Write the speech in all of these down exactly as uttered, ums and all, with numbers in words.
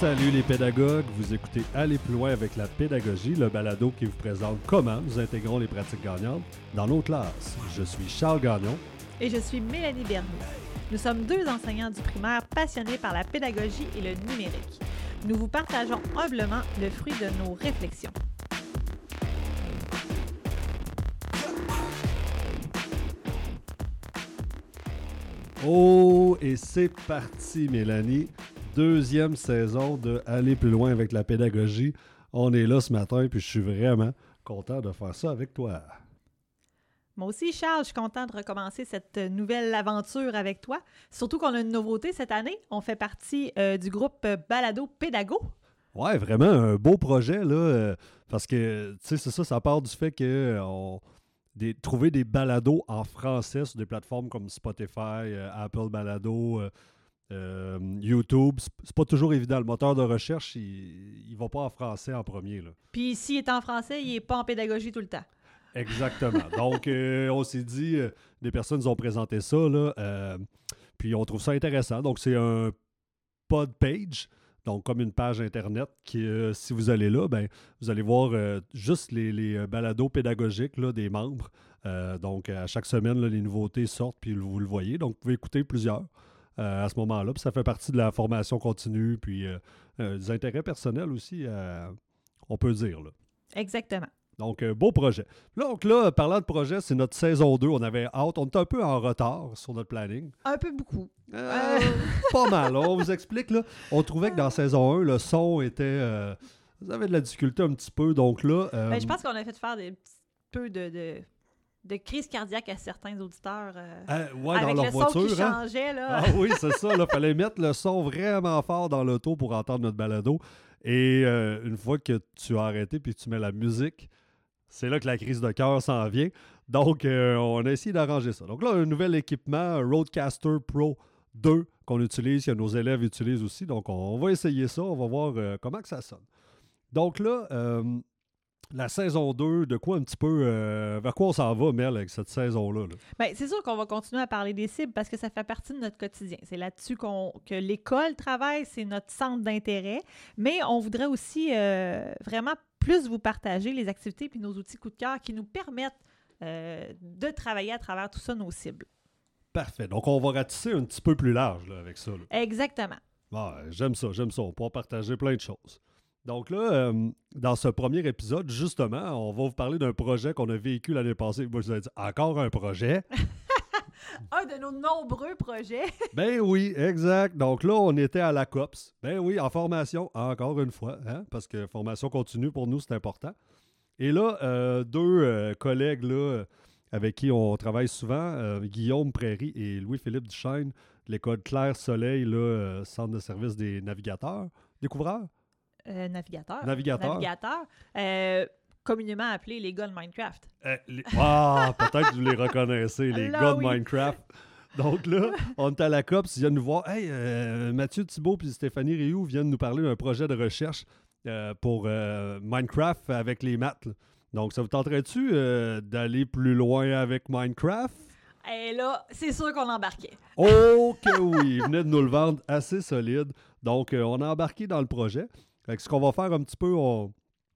Salut les pédagogues, vous écoutez Aller plus loin avec la pédagogie, le balado qui vous présente comment nous intégrons les pratiques gagnantes dans nos classes. Je suis Charles Gagnon. Et je suis Mélanie Bernier. Nous sommes deux enseignants du primaire passionnés par la pédagogie et le numérique. Nous vous partageons humblement le fruit de nos réflexions. Oh, et c'est parti Mélanie, deuxième saison de Aller plus loin avec la pédagogie. On est là ce matin puis je suis vraiment content de faire ça avec toi. Moi aussi, Charles, je suis content de recommencer cette nouvelle aventure avec toi. Surtout qu'on a une nouveauté cette année. On fait partie euh, du groupe Balado Pédago. Ouais, vraiment un beau projet, là, euh, parce que, tu sais, c'est ça, ça part du fait que euh, on, des, trouver des balados en français sur des plateformes comme Spotify, euh, Apple Balado, euh, euh, YouTube, c'est, c'est pas toujours évident. Le moteur de recherche, il, il va pas en français en premier, là. Puis s'il est en français, il n'est pas en pédagogie tout le temps. Exactement. Donc, euh, on s'est dit, euh, des personnes nous ont présenté ça, là, euh, puis on trouve ça intéressant. Donc, c'est un pod page, donc comme une page Internet qui, euh, si vous allez là, ben, vous allez voir euh, juste les, les balados pédagogiques là, des membres. Euh, donc, à chaque semaine, là, les nouveautés sortent, puis vous le voyez. Donc, vous pouvez écouter plusieurs euh, à ce moment-là. Puis ça fait partie de la formation continue, puis euh, euh, des intérêts personnels aussi, euh, on peut dire, là. Exactement. Donc, euh, beau projet. Donc là, parlant de projet, c'est notre saison deux. On avait hâte. On était un peu en retard sur notre planning. Un peu beaucoup. Euh, pas mal. On vous explique, là. On trouvait que dans saison un, le son était... Euh, vous avez de la difficulté un petit peu. Donc là... Euh, ben, je pense qu'on a fait faire des petits peu de... de... de crise cardiaque à certains auditeurs euh, euh, ouais, avec dans leur le voiture, son qui hein? changeait. Là. Ah oui, c'est ça. Il fallait mettre le son vraiment fort dans l'auto pour entendre notre balado. Et euh, une fois que tu as arrêté puis tu mets la musique... C'est là que la crise de cœur s'en vient. Donc, euh, on a essayé d'arranger ça. Donc là, un nouvel équipement, un Rodecaster Pro deux qu'on utilise, que nos élèves utilisent aussi. Donc, on, on va essayer ça. On va voir euh, comment que ça sonne. Donc là, euh, la saison deux, de quoi un petit peu... Euh, vers quoi on s'en va, Mel, avec cette saison-là? Là? Bien, c'est sûr qu'on va continuer à parler des cibles parce que ça fait partie de notre quotidien. C'est là-dessus qu'on, que l'école travaille, c'est notre centre d'intérêt. Mais on voudrait aussi euh, vraiment plus vous partager les activités puis nos outils coup de cœur qui nous permettent euh, de travailler à travers tout ça, nos cibles. Parfait. Donc, on va ratisser un petit peu plus large là, avec ça. Là. Exactement. Ah, j'aime ça, j'aime ça. On pourra partager plein de choses. Donc là, euh, dans ce premier épisode, justement, on va vous parler d'un projet qu'on a vécu l'année passée. Moi, je vous ai dit, encore un projet. Un de nos nombreux projets. Ben oui, exact. Donc là, on était à la COPS. Ben oui, en formation, encore une fois, hein, parce que formation continue, pour nous, c'est important. Et là, euh, deux euh, collègues là, avec qui on travaille souvent, euh, Guillaume Prairie et Louis-Philippe Duchesne, de l'école Claire-Soleil, là, euh, Centre de service des navigateurs, découvreurs? Euh, navigateur. Navigateur. Navigateur. Euh, communément appelés les gars de Minecraft. Euh, les... Ah, peut-être que vous les reconnaissez, les là, gars de oui. Minecraft. Donc là, on est à la COPS, ils viennent nous voir. Hey, euh, Mathieu Thibault et Stéphanie Rioux viennent nous parler d'un projet de recherche euh, pour euh, Minecraft avec les maths. Là. Donc, ça vous tenterait-tu euh, d'aller plus loin avec Minecraft? Et là, c'est sûr qu'on embarquait. Oh que oui! Ils venaient de nous le vendre assez solide. Donc, euh, on a embarqué dans le projet. Fait que ce qu'on va faire un petit peu, on,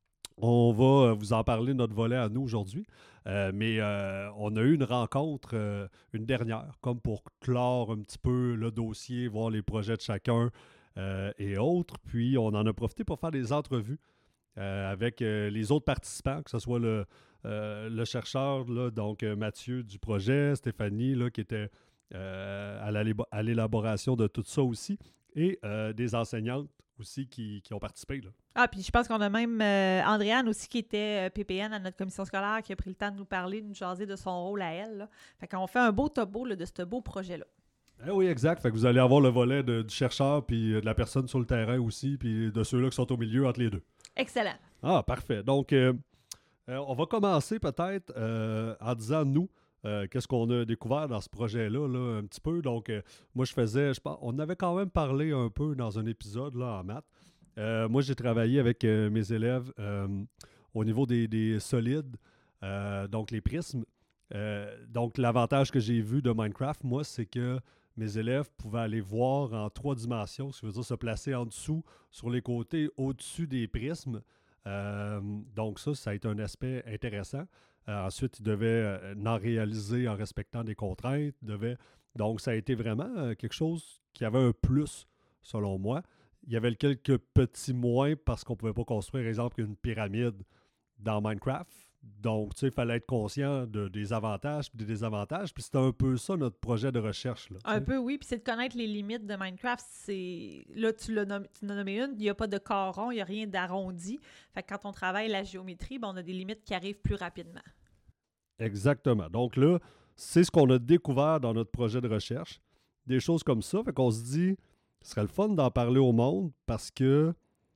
on va vous en parler, notre volet à nous aujourd'hui. Euh, mais euh, on a eu une rencontre, euh, une dernière, comme pour clore un petit peu le dossier, voir les projets de chacun euh, et autres. Puis, on en a profité pour faire des entrevues euh, avec euh, les autres participants, que ce soit le, euh, le chercheur, là, donc euh, Mathieu du projet, Stéphanie, là, qui était euh, à, l'élab- à l'élaboration de tout ça aussi, et euh, des enseignantes aussi qui, qui ont participé. Là. Ah, puis je pense qu'on a même euh, Andréane aussi qui était euh, P P N à notre commission scolaire qui a pris le temps de nous parler, de nous jaser de son rôle à elle. Là. Fait qu'on fait un beau topo là, de ce beau projet-là. Eh oui, exact. Fait que vous allez avoir le volet de, du chercheur puis de la personne sur le terrain aussi, puis de ceux-là qui sont au milieu entre les deux. Excellent. Ah, parfait. Donc, euh, euh, on va commencer peut-être euh, en disant, nous, euh, qu'est-ce qu'on a découvert dans ce projet-là, là, un petit peu. Donc, euh, moi, je faisais, je pense, on avait quand même parlé un peu dans un épisode là, en maths. Euh, moi, j'ai travaillé avec euh, mes élèves euh, au niveau des, des solides, euh, donc les prismes. Euh, donc, l'avantage que j'ai vu de Minecraft, moi, c'est que mes élèves pouvaient aller voir en trois dimensions, ce qui veut dire se placer en dessous, sur les côtés, au-dessus des prismes. Euh, donc ça, ça a été un aspect intéressant. Euh, ensuite, ils devaient euh, en réaliser en respectant des contraintes. Ils devaient... Donc, ça a été vraiment euh, quelque chose qui avait un plus, selon moi. Il y avait quelques petits moins parce qu'on ne pouvait pas construire, par exemple, une pyramide dans Minecraft. Donc, tu sais, il fallait être conscient de, des avantages et des désavantages. Puis c'était un peu ça notre projet de recherche. Là, Un peu, oui. Puis c'est de connaître les limites de Minecraft. C'est Là, tu l'as nommé, tu en as nommé une. Il n'y a pas de corps rond, il n'y a rien d'arrondi. Fait que quand on travaille la géométrie, ben, on a des limites qui arrivent plus rapidement. Exactement. Donc là, c'est ce qu'on a découvert dans notre projet de recherche. Des choses comme ça. Fait qu'on se dit, ce serait le fun d'en parler au monde parce que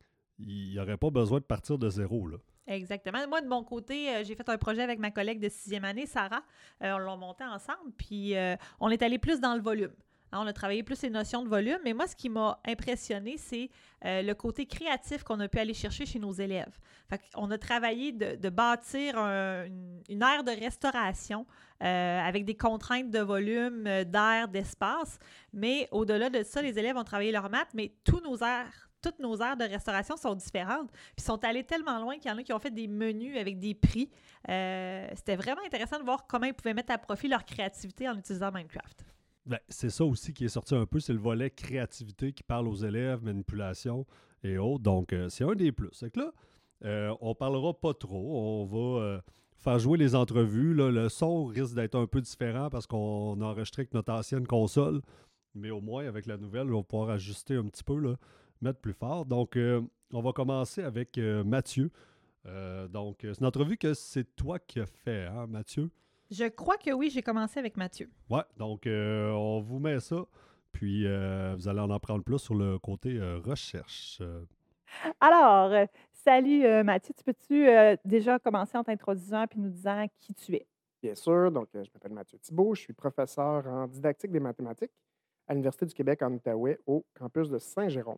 il n'y aurait pas besoin de partir de zéro, là. Exactement. Moi, de mon côté, euh, j'ai fait un projet avec ma collègue de sixième année, Sarah. Euh, on l'a monté ensemble, puis euh, on est allé plus dans le volume. Hein, on a travaillé plus les notions de volume, mais moi, ce qui m'a impressionné, c'est euh, le côté créatif qu'on a pu aller chercher chez nos élèves. Fait qu'on a travaillé de, de bâtir un- une, une aire de restauration euh, avec des contraintes de volume, euh, d'air, d'espace, mais au-delà de ça, les élèves ont travaillé leur maths, mais tous nos aires toutes nos aires de restauration sont différentes. Puis sont allés tellement loin qu'il y en a qui ont fait des menus avec des prix. Euh, c'était vraiment intéressant de voir comment ils pouvaient mettre à profit leur créativité en utilisant Minecraft. Ben, c'est ça aussi qui est sorti un peu, c'est le volet créativité qui parle aux élèves, manipulation et autres. Donc, euh, c'est un des plus. C'est que là, euh, on parlera pas trop. On va euh, faire jouer les entrevues. Là. Le son risque d'être un peu différent parce qu'on a enregistré avec notre ancienne console. Mais au moins, avec la nouvelle, on va pouvoir ajuster un petit peu, là, mettre plus fort. Donc, euh, on va commencer avec euh, Mathieu. Euh, donc, euh, c'est une entrevue que c'est toi qui as fait, hein, Mathieu? Je crois que oui, j'ai commencé avec Mathieu. Ouais, donc euh, on vous met ça, puis euh, vous allez en apprendre plus sur le côté euh, recherche. Euh, Alors, euh, salut euh, Mathieu, tu peux-tu euh, déjà commencer en t'introduisant puis nous disant qui tu es? Bien sûr, donc euh, je m'appelle Mathieu Thibault, je suis professeur en didactique des mathématiques à l'Université du Québec en Outaouais au campus de Saint-Jérôme.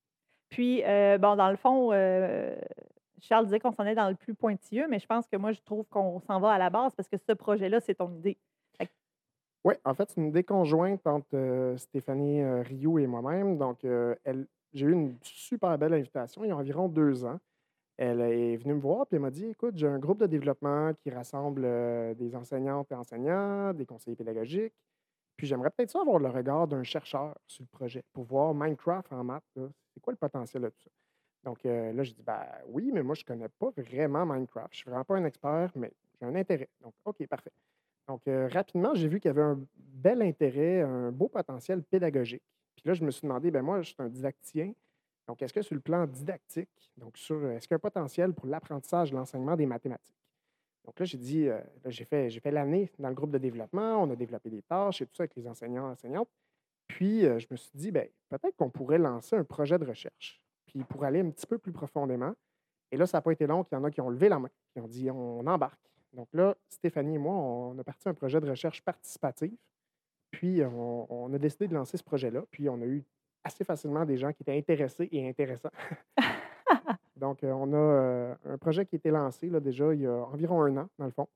Puis, euh, bon, dans le fond, euh, Charles disait qu'on s'en est dans le plus pointilleux, mais je pense que moi, je trouve qu'on s'en va à la base parce que ce projet-là, c'est ton idée. Fait que- Oui, en fait, c'est une idée conjointe entre euh, Stéphanie euh, Rioux et moi-même. Donc, euh, elle, j'ai eu une super belle invitation il y a environ deux ans. Elle est venue me voir et elle m'a dit, écoute, j'ai un groupe de développement qui rassemble euh, des enseignantes et enseignants, des conseillers pédagogiques. Puis j'aimerais peut-être ça avoir le regard d'un chercheur sur le projet pour voir Minecraft en maths, là, c'est quoi le potentiel de tout ça? Donc euh, là, je dis, ben oui, mais moi, je ne connais pas vraiment Minecraft. Je ne suis vraiment pas un expert, mais j'ai un intérêt. Donc, OK, parfait. Donc, euh, rapidement, j'ai vu qu'il y avait un bel intérêt, un beau potentiel pédagogique. Puis là, je me suis demandé, ben moi, je suis un didacticien. Donc, est-ce que sur le plan didactique, donc sur, euh, est-ce qu'il y a un potentiel pour l'apprentissage, l'enseignement des mathématiques? Donc là, j'ai dit, euh, là, j'ai fait, j'ai fait l'année dans le groupe de développement, on a développé des tâches et tout ça avec les enseignants et enseignantes. Puis, euh, je me suis dit, ben, peut-être qu'on pourrait lancer un projet de recherche. Puis, pour aller un petit peu plus profondément. Et là, ça n'a pas été long qu'il y en a qui ont levé la main, qui ont dit, on embarque. Donc là, Stéphanie et moi, on a parti un projet de recherche participative. Puis, on, on a décidé de lancer ce projet-là. Puis, on a eu assez facilement des gens qui étaient intéressés et intéressants. Donc, euh, on a euh, un projet qui a été lancé là, déjà il y a environ un an, dans le fond.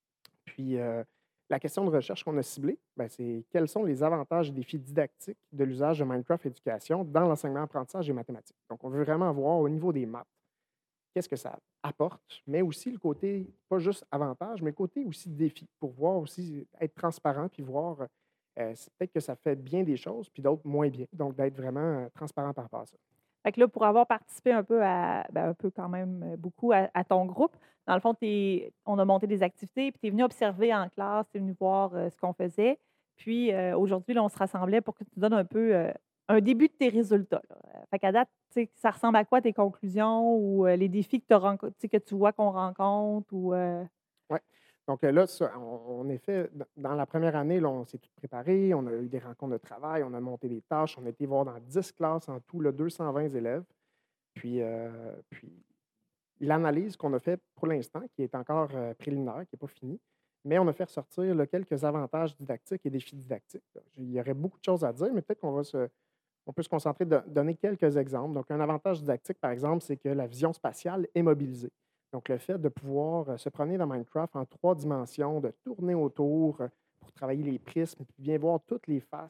Puis, euh, la question de recherche qu'on a ciblée, ben, c'est quels sont les avantages et défis didactiques de l'usage de Minecraft Éducation dans l'enseignement, apprentissage et mathématiques. Donc, on veut vraiment voir au niveau des maths, qu'est-ce que ça apporte, mais aussi le côté, pas juste avantage, mais le côté aussi défi, pour voir aussi, être transparent, puis voir, euh, c'est peut-être que ça fait bien des choses, puis d'autres moins bien. Donc, d'être vraiment euh, transparent par rapport à ça. Fait que là, pour avoir participé un peu à, ben, un peu quand même euh, beaucoup à, à ton groupe, dans le fond, t'es- on a monté des activités, puis tu es venu observer en classe, tu es venu voir euh, ce qu'on faisait. Puis euh, aujourd'hui, là, on se rassemblait pour que tu donnes un peu euh, un début de tes résultats. Là. Euh, Fait qu'à date, tu sais, ça ressemble à quoi tes conclusions ou euh, les défis que, t'as renco- tu sais, que tu vois qu'on rencontre ou euh, Oui. Donc euh, là, ça, on, en effet, dans dans la première année, là, on s'est tout préparé, on a eu des rencontres de travail, on a monté des tâches, on a été voir dans dix classes en tout, là, deux cent vingt élèves. Puis, euh, puis l'analyse qu'on a faite pour l'instant, qui est encore euh, préliminaire, qui n'est pas finie, mais on a fait ressortir là, quelques avantages didactiques et défis didactiques. Là. Il y aurait beaucoup de choses à dire, mais peut-être qu'on va se, on peut se concentrer de donner quelques exemples. Donc, un avantage didactique, par exemple, c'est que la vision spatiale est mobilisée. Donc, le fait de pouvoir euh, se promener dans Minecraft en trois dimensions, de tourner autour euh, pour travailler les prismes, puis bien voir toutes les faces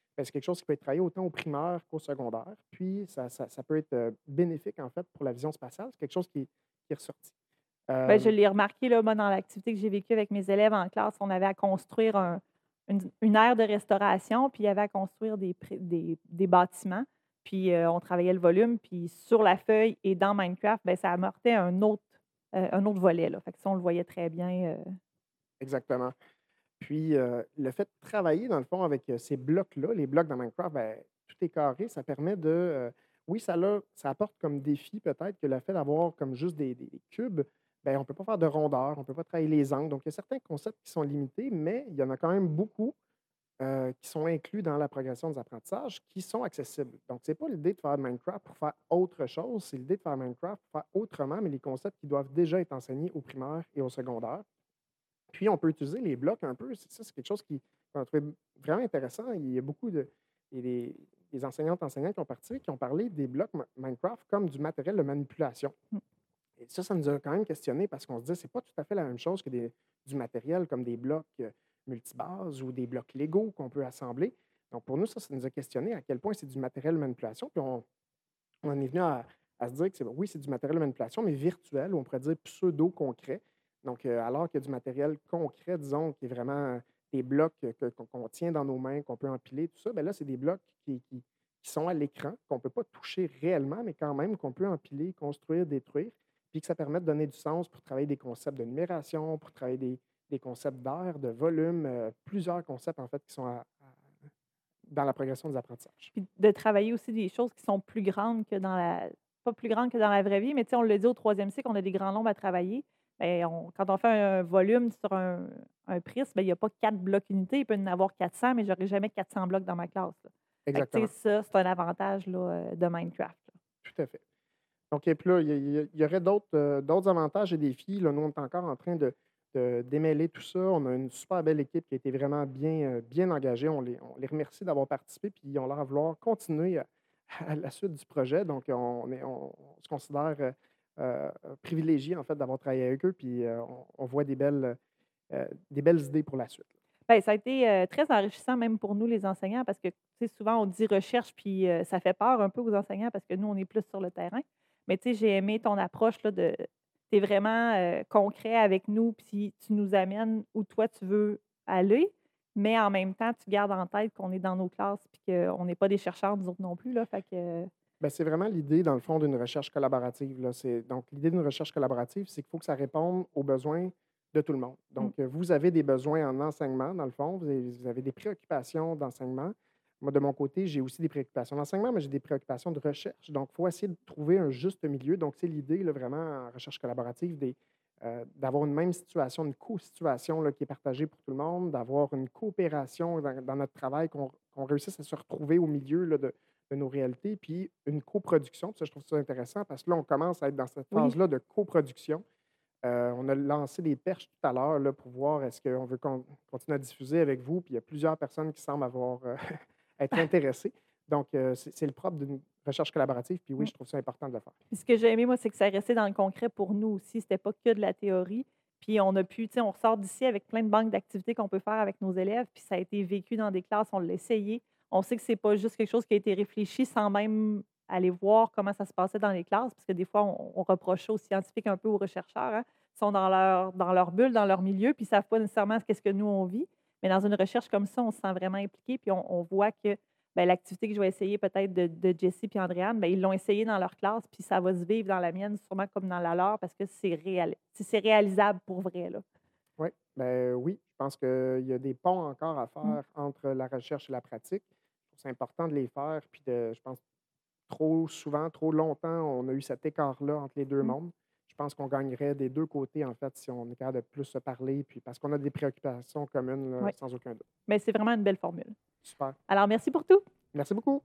ben, c'est quelque chose qui peut être travaillé autant au primaire qu'au secondaire. Puis, ça, ça- ça peut être euh, bénéfique, en fait, pour la vision spatiale. C'est quelque chose qui, qui est ressorti. Ben, je Euh, l'ai remarqué là, moi, dans l'activité que j'ai vécue avec mes élèves en classe. On avait à construire un- une, une aire de restauration, puis il y avait à construire des, pré- des, des bâtiments. Puis euh, on travaillait le volume, puis sur la feuille et dans Minecraft, ben, ça amortait un autre, euh, un autre volet. Là. Fait que ça, on le voyait très bien. euh. Exactement. Puis, euh, le fait de travailler, dans le fond, avec euh, ces blocs-là, les blocs dans Minecraft, ben, tout est carré, ça permet de... euh, oui, ça, l'a- ça apporte comme défi peut-être que le fait d'avoir comme juste des, des- des cubes, ben, on ne peut pas faire de rondeur, on ne peut pas travailler les angles. Donc, il y a certains concepts qui sont limités, mais il y en a quand même beaucoup euh, qui sont inclus dans la progression des apprentissages qui sont accessibles. Donc, ce n'est pas l'idée de faire Minecraft pour faire autre chose, c'est l'idée de faire Minecraft pour faire autrement, mais les concepts qui doivent déjà être enseignés au primaire et au secondaire. Puis, on peut utiliser les blocs un peu. C'est ça, c'est quelque chose qui qu'on a trouvé vraiment intéressant. Il y a beaucoup de il y a des, des enseignantes, enseignants qui ont participé, qui ont parlé des blocs Ma- Minecraft comme du matériel de manipulation. Mm. Et ça, ça nous a quand même questionné parce qu'on se dit c'est pas tout à fait la même chose que des- du matériel comme des blocs euh, multibases ou des blocs Lego qu'on peut assembler. Donc, pour nous, ça, ça nous a questionné à quel point c'est du matériel de manipulation. Puis, on, on en est venu à, à se dire que c'est, oui, c'est du matériel de manipulation, mais virtuel, ou on pourrait dire pseudo-concret. Donc, euh, alors qu'il y a du matériel concret, disons, qui est vraiment des blocs que- que- qu'on qu'on tient dans nos mains, qu'on peut empiler, tout ça, bien là, c'est des blocs qui, qui- qui sont à l'écran, qu'on ne peut pas toucher réellement, mais quand même qu'on peut empiler, construire, détruire, puis que ça permet de donner du sens pour travailler des concepts de numération, pour travailler des, des concepts d'air, de volume, euh, plusieurs concepts, en fait, qui sont à- à- dans la progression des apprentissages. Puis de travailler aussi des choses qui sont plus grandes que dans la. Pas plus grandes que dans la vraie vie, mais tu sais, on le dit au troisième cycle, on a des grands nombres à travailler. Bien, on- quand on fait un volume sur un, un prisme, bien, il n'y a pas quatre blocs unités, il peut y en avoir quatre cents, mais je n'aurai jamais quatre cents blocs dans ma classe. Là. Fait que, tu sais, Exactement. ça, c'est un avantage là, euh, de Minecraft. là. Tout à fait. Donc, et puis là, il y, a- il y aurait d'autres euh, d'autres avantages et défis. Là, nous, on est encore en train de, de démêler tout ça. On a une super belle équipe qui a été vraiment bien, euh, bien engagée. On les, on les remercie d'avoir participé, puis ils ont l'air de vouloir continuer à, à la suite du projet. Donc, on, est, on, on se considère euh, euh, privilégié, en fait, d'avoir travaillé avec eux, puis euh, on, on voit des belles, euh, des belles idées pour la suite. Bien, ça a été euh, très enrichissant même pour nous, les enseignants, parce que tu sais, souvent on dit recherche, puis euh, ça fait peur un peu aux enseignants parce que nous, on est plus sur le terrain. Mais tu sais, j'ai aimé ton approche là, de tu es vraiment euh, concret avec nous, puis tu nous amènes où toi tu veux aller, mais en même temps, tu gardes en tête qu'on est dans nos classes, puis qu'on n'est pas des chercheurs, nous autres non plus. Là, fait que, euh, Ben, c'est vraiment l'idée, dans le fond, d'une recherche collaborative. Là. C'est, donc, l'idée d'une recherche collaborative, c'est qu'il faut que ça réponde aux besoins de tout le monde. mm, Donc, euh, vous avez des besoins en enseignement, dans le fond, vous avez, vous avez des préoccupations d'enseignement. Moi, de mon côté, j'ai aussi des préoccupations d'enseignement, mais j'ai des préoccupations de recherche. Donc, il faut essayer de trouver un juste milieu. Donc, c'est l'idée, là, vraiment, en recherche collaborative, des, euh, d'avoir une même situation, une co-situation là, qui est partagée pour tout le monde, d'avoir une coopération dans, dans notre travail, qu'on, qu'on réussisse à se retrouver au milieu là, de, de nos réalités, puis une coproduction. Puis ça, je trouve ça intéressant parce que là, on commence à être dans cette oui. phase-là de coproduction. Euh, on a lancé des perches tout à l'heure là, pour voir est-ce qu'on veut con- continuer à diffuser avec vous. Puis il y a plusieurs personnes qui semblent avoir euh, être intéressées. Donc, euh, c'est c'est le propre d'une recherche collaborative. Puis oui, Mm. je trouve ça important de le faire. Puis ce que j'ai aimé, moi, c'est que ça restait dans le concret pour nous aussi. C'était pas que de la théorie. Puis on a pu, tu sais, on ressort d'ici avec plein de banques d'activités qu'on peut faire avec nos élèves. Puis ça a été vécu dans des classes, on l'a essayé. On sait que c'est pas juste quelque chose qui a été réfléchi sans même aller voir comment ça se passait dans les classes, parce que des fois, on, on reproche ça aux scientifiques, un peu aux chercheurs. Hein. Ils sont dans leur, dans leur bulle, dans leur milieu, puis ils savent pas nécessairement ce que nous, on vit. Mais dans une recherche comme ça, on se sent vraiment impliqué, puis on, on voit que ben, l'activité que je vais essayer peut-être de, de Jessie et Andréane, ben, ils l'ont essayé dans leur classe, puis ça va se vivre dans la mienne, sûrement comme dans la leur, parce que c'est réal, c'est c'est réalisable pour vrai. Là. Oui, ben oui, je pense qu'il y a des ponts encore à Mm. faire entre la recherche et la pratique. C'est important de les faire. Puis, de, je pense, trop souvent, trop longtemps, on a eu cet écart-là entre les deux Mm. mondes. Je pense qu'on gagnerait des deux côtés, en fait, si on est capable de plus se parler, puis parce qu'on a des préoccupations communes, là, Oui. sans aucun doute. Mais c'est vraiment une belle formule. Super. Alors, merci pour tout. Merci beaucoup.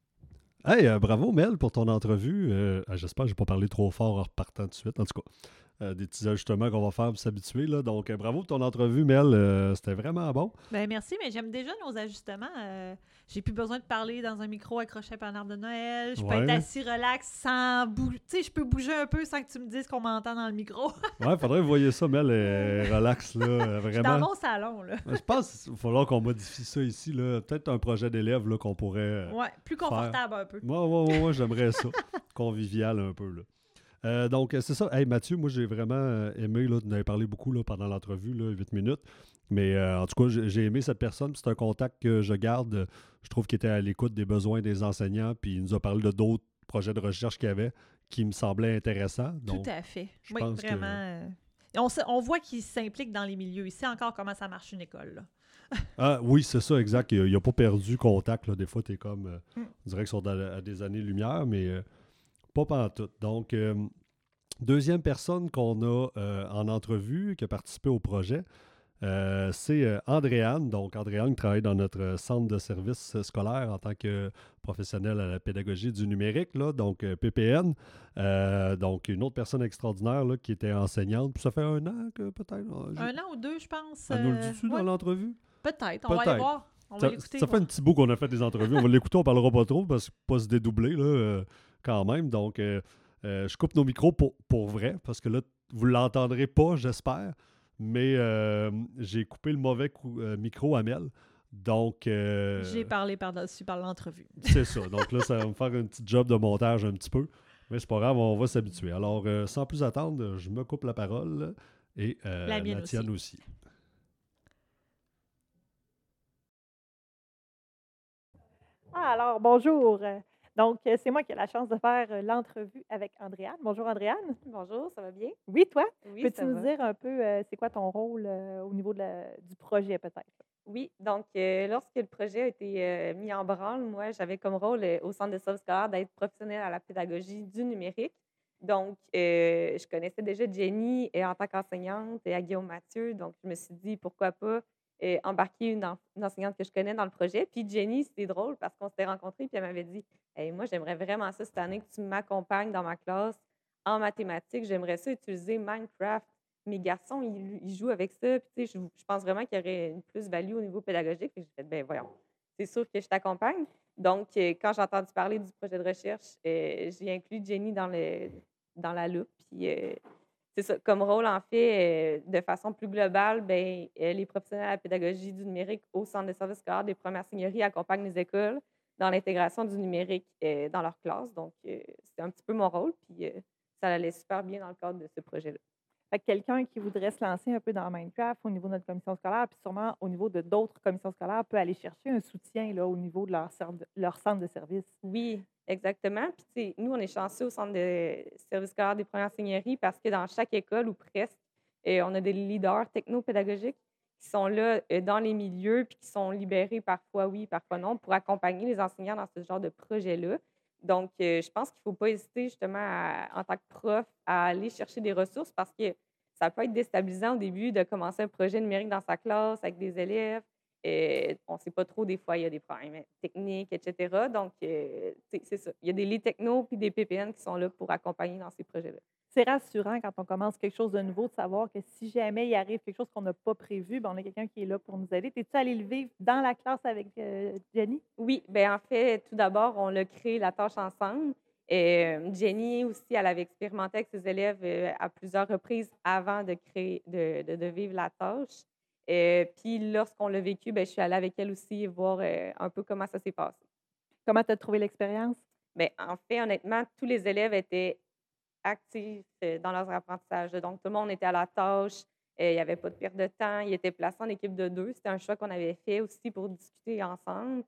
Hey, euh, bravo Mel pour ton entrevue. Euh, ah, j'espère que je n'ai pas parlé trop fort en repartant tout de suite. En tout cas, euh, des petits ajustements qu'on va faire pour s'habituer. Là. Donc, euh, bravo pour ton entrevue, Mel. Euh, c'était vraiment bon. Ben merci, mais j'aime déjà nos ajustements. Euh, j'ai plus besoin de parler dans un micro accroché par un arbre de Noël. Je peux Ouais. être assis relax sans bouger. Tu sais, je peux bouger un peu sans que tu me dises qu'on m'entend dans le micro. Ouais, faudrait que vous voyez ça, Mel. euh, relax, là. euh, Je suis dans Vraiment. mon salon, là. Je pense qu'il va falloir qu'on modifie ça ici. Là. Peut-être un projet d'élève là, qu'on pourrait. euh, Ouais, plus confortable un peu. Moi, ouais, ouais, ouais, j'aimerais ça. Convivial un peu, là. Euh, donc, euh, c'est ça. Hey, Mathieu, moi, j'ai vraiment euh, aimé, là, tu en avais parlé beaucoup là, pendant l'entrevue, là, huit minutes. Mais euh, en tout cas, j'ai j'ai aimé cette personne. puis C'est un contact que je garde. euh, Je trouve qu'il était à l'écoute des besoins des enseignants. Puis il nous a parlé de d'autres projets de recherche qu'il y avait qui me semblaient intéressants. Donc, Tout à fait. je Oui, pense que- vraiment. euh, On, sait- on voit qu'il s'implique dans les milieux. Il sait encore comment ça marche une école, là. Ah oui, c'est ça, exact. Il n'a pas perdu contact. Là. Des fois, tu es comme, euh, Mm. on dirait qu'ils sont à, à des années-lumière, mais euh, pas pantoute. Donc, euh, deuxième personne qu'on a euh, en entrevue, qui a participé au projet, euh, c'est euh, Andréane. Donc, Andréane qui travaille dans notre euh, centre de services euh, scolaire en tant que professionnelle à la pédagogie du numérique, là, donc euh, P P N. Euh, donc, une autre personne extraordinaire là, qui était enseignante. Puis ça fait un an que peut-être. euh, j'ai- Un an ou deux, je pense. Elle nous le euh, dit-tu ouais, dans l'entrevue? peut-être. On va Peut-être. aller voir. On va Ça, l'écouter. ça fait un petit bout qu'on a fait des entrevues. On va l'écouter, on parlera pas trop parce que pas se dédoubler là, euh, quand même. Donc, euh, euh, je coupe nos micros pour, pour vrai parce que là, vous l'entendrez pas, j'espère. Mais euh, j'ai coupé le mauvais cou- euh, micro à Mel. Donc, euh, J'ai parlé par-dessus par l'entrevue. c'est ça. Donc là, ça va me faire un petit job de montage un petit peu. Mais c'est pas grave, on va s'habituer. Alors, euh, sans plus attendre, je me coupe la parole et euh, La mienne la tienne aussi. Ah, alors, bonjour. Euh, Donc, euh, c'est moi qui ai la chance de faire euh, l'entrevue avec Andréane. Bonjour, Andréane. Bonjour, ça va bien? Oui, toi? Oui, Peux-tu ça nous va. dire un peu euh, c'est quoi ton rôle euh, au niveau de la- du projet, peut-être? Oui, donc euh, lorsque le projet a été euh, mis en branle, moi, j'avais comme rôle euh, au centre de service scolaire d'être professionnelle à la pédagogie du numérique. Donc, euh, je connaissais déjà Jenny euh, en tant qu'enseignante et à Guillaume Mathieu. Donc, je me suis dit, pourquoi pas euh, embarquer une, en- une enseignante que je connais dans le projet. Puis Jenny, c'était drôle parce qu'on s'était rencontrés puis elle m'avait dit, hey, moi, j'aimerais vraiment ça cette année que tu m'accompagnes dans ma classe en mathématiques. J'aimerais ça utiliser Minecraft. Mes garçons, ils, ils jouent avec ça. Puis, tu sais, je, je pense vraiment qu'il y aurait une plus-value au niveau pédagogique. Fait que j'ai fait, ben voyons, c'est sûr que je t'accompagne. Donc, euh, quand j'ai entendu parler du projet de recherche, euh, j'ai inclus Jenny dans, le, dans la loupe. Puis, euh, c'est ça. Comme rôle, en fait, euh, de façon plus globale, ben, euh, les professionnels à la pédagogie du numérique au centre de services scolaires des premières seigneuries accompagnent les écoles dans l'intégration du numérique euh, dans leur classe. Donc, euh, c'est un petit peu mon rôle. Puis, euh, ça allait super bien dans le cadre de ce projet-là. Fait que quelqu'un qui voudrait se lancer un peu dans Minecraft au niveau de notre commission scolaire, puis sûrement au niveau de d'autres commissions scolaires, peut aller chercher un soutien là, au niveau de leur, cer- leur centre de service. Oui, exactement. Puis, tu sais, nous, on est chanceux au centre de service scolaire des premières seigneuries parce que dans chaque école, ou presque, euh, on a des leaders technopédagogiques qui sont là euh, dans les milieux puis qui sont libérés parfois oui, parfois non, pour accompagner les enseignants dans ce genre de projet-là. Donc, euh, je pense qu'il ne faut pas hésiter justement à- en tant que prof à aller chercher des ressources parce que ça peut être déstabilisant au début de commencer un projet numérique dans sa classe avec des élèves. Euh, on ne sait pas trop, des fois, il y a des problèmes techniques, et cetera. Donc, euh, c'est c'est ça. Il y a des leads techno puis des P P N qui sont là pour accompagner dans ces projets-là. C'est rassurant quand on commence quelque chose de nouveau de savoir que si jamais il arrive quelque chose qu'on n'a pas prévu, ben, on a quelqu'un qui est là pour nous aider. Es-tu allé le vivre dans la classe avec euh, Jenny? Oui, bien en fait, tout d'abord, on a créé la tâche ensemble. Euh, Jenny aussi, elle avait expérimenté avec ses élèves euh, à plusieurs reprises avant de créer, de, de- de vivre la tâche. Euh, puis lorsqu'on l'a vécu, ben, je suis allée avec elle aussi voir euh, un peu comment ça s'est passé. Comment tu as trouvé l'expérience? Bien, en fait, honnêtement, tous les élèves étaient actifs euh, dans leurs apprentissages. Donc, tout le monde était à la tâche. Euh, il n'y avait pas de perte de temps. Ils étaient placés en équipe de deux. C'était un choix qu'on avait fait aussi pour discuter ensemble.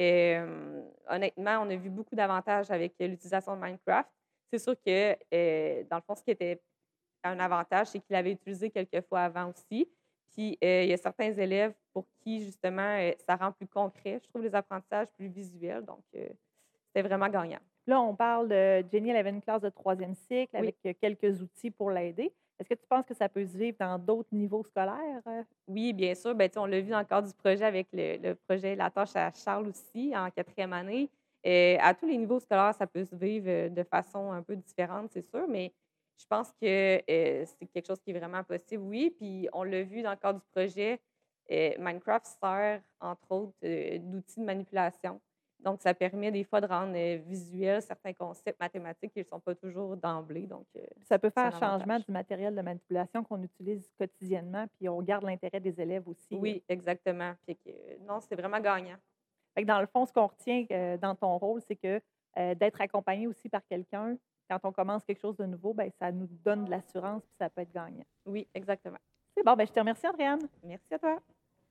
Euh, honnêtement, on a vu beaucoup d'avantages avec euh, l'utilisation de Minecraft. C'est sûr que, euh, dans le fond, ce qui était un avantage, c'est qu'il avait utilisé quelques fois avant aussi. Puis, euh, il y a certains élèves pour qui, justement, euh, ça rend plus concret. Je trouve les apprentissages plus visuels. Donc, euh, c'était vraiment gagnant. Là, on parle de Jenny, elle avait une classe de troisième cycle Oui. avec euh, quelques outils pour l'aider. Est-ce que tu penses que ça peut se vivre dans d'autres niveaux scolaires? euh? Oui, bien sûr. Ben, tu sais, on l'a vu dans le cadre du projet avec le, le projet La tâche à Charles aussi, en quatrième année. Euh, à tous les niveaux scolaires, ça peut se vivre euh, de façon un peu différente, c'est sûr, mais Je pense que euh, c'est quelque chose qui est vraiment possible, oui. Puis on l'a vu dans le cadre du projet, euh, Minecraft sert, entre autres, euh, d'outils de manipulation. Donc, ça permet des fois de rendre euh, visuels certains concepts mathématiques qui ne sont pas toujours d'emblée. Donc, euh, Ça peut c'est faire un changement avantage. du matériel de manipulation qu'on utilise quotidiennement, puis on garde l'intérêt des élèves aussi. là. Oui, exactement. Fait que, euh, non, c'est vraiment gagnant. Fait que dans le fond, ce qu'on retient euh, dans ton rôle, c'est que euh, d'être accompagné aussi par quelqu'un, quand on commence quelque chose de nouveau, ben, ça nous donne de l'assurance, puis ça peut être gagnant. Oui, exactement. C'est bon, ben, je te remercie, Andréane. Merci à toi.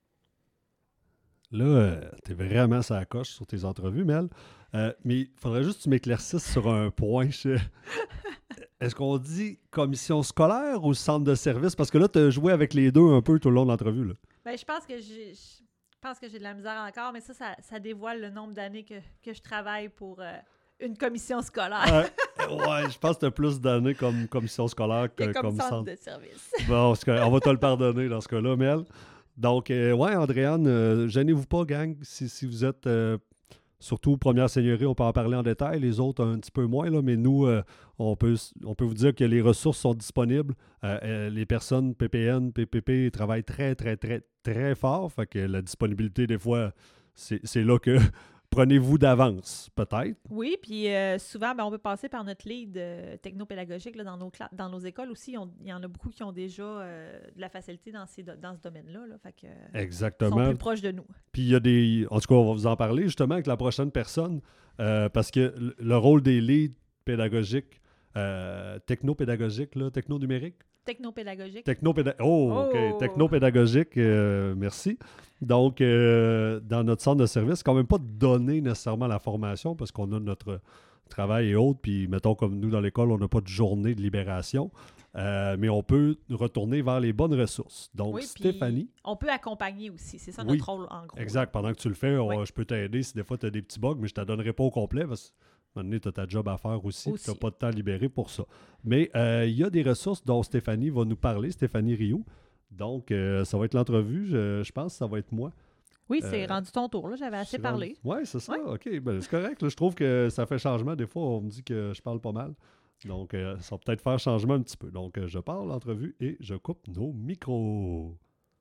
Là, euh, tu es vraiment sur la coche sur tes entrevues, Mel. Euh, mais il faudrait juste que tu m'éclaircisses sur un point. Je- Est-ce qu'on dit commission scolaire ou centre de service? Parce que là, tu as joué avec les deux un peu tout le long de l'entrevue. là. Ben, je pense que j'ai je pense que j'ai de la misère encore, mais ça, ça, ça dévoile le nombre d'années que, que je travaille pour euh, une commission scolaire Euh, ouais, je pense que tu as plus d'années comme commission scolaire que que comme comme centre centre. de service. Bon, c'est correct. On va te le pardonner dans ce cas-là, Mel. Donc, euh, ouais, Andréane, euh, gênez-vous pas, gang. Si, si vous êtes, euh, surtout première seigneurie, on peut en parler en détail. Les autres, un petit peu moins, là, mais nous, euh, on, peut, s- on peut vous dire que les ressources sont disponibles. Euh, euh, les personnes P P N, P P P travaillent très, très, très, très fort. Fait que la disponibilité, des fois, c'est c'est là que prenez-vous d'avance, peut-être. Oui, puis euh, souvent, ben, on peut passer par notre lead euh, technopédagogique là, dans, nos cla- dans nos écoles aussi. On- Il y en a beaucoup qui ont déjà euh, de la facilité dans, ces do- dans ce domaine-là. Là, fait que, euh, ils sont Exactement. plus proches de nous. Puis il y a des. En tout cas, on va vous en parler justement avec la prochaine personne, euh, parce que le le rôle des leads pédagogiques, euh, technopédagogiques, là, techno-numériques, Technopédagogique. technopéda- oh, OK, Oh! technopédagogique, euh, merci. Donc, euh, dans notre centre de service, quand même pas donner nécessairement la formation parce qu'on a notre travail et autres, puis mettons comme nous dans l'école, on n'a pas de journée de libération, euh, mais on peut retourner vers les bonnes ressources. Donc, Oui, puis Stéphanie. on peut accompagner aussi. C'est ça Oui, notre rôle, en gros. là. Exact. Pendant que tu le fais, on- Oui. je peux t'aider si des fois tu as des petits bugs, mais je ne te donnerai pas au complet parce que à un moment donné, tu as ta job à faire aussi. Tu n'as Aussi. pas de temps libéré pour ça. Mais euh, il y a des ressources dont Stéphanie va nous parler, Stéphanie Rioux. Donc, euh, ça va être l'entrevue. Je, je pense que ça va être moi. Oui, c'est Euh, rendu ton tour. Là. J'avais assez parlé. Oui, c'est ça. Ouais. OK. Ben, c'est correct. là. Je trouve que ça fait changement. Des fois, on me dit que je parle pas mal. Donc, euh, ça va peut-être faire changement un petit peu. Donc, euh, je parle l'entrevue et je coupe nos micros.